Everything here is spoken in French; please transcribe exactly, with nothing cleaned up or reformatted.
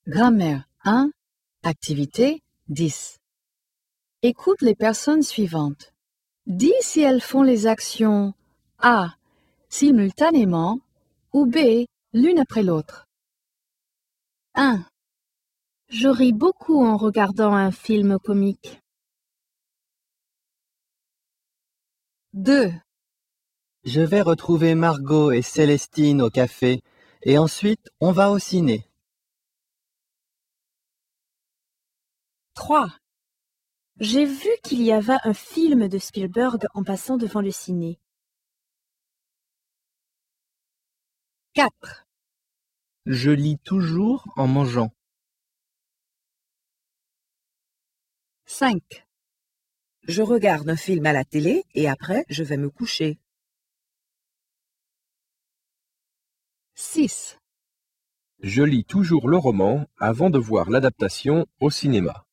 Grammaire un, activité dix. Écoute les personnes suivantes. Dis si elles font les actions A. simultanément ou B. l'une après l'autre. un. Je ris beaucoup en regardant un film comique. deux. Je vais retrouver Margot et Célestine au café et ensuite on va au ciné. trois. J'ai vu qu'il y avait un film de Spielberg en passant devant le ciné. quatre. Je lis toujours en mangeant. cinq. Je regarde un film à la télé et après, je vais me coucher. six. Je lis toujours le roman avant de voir l'adaptation au cinéma.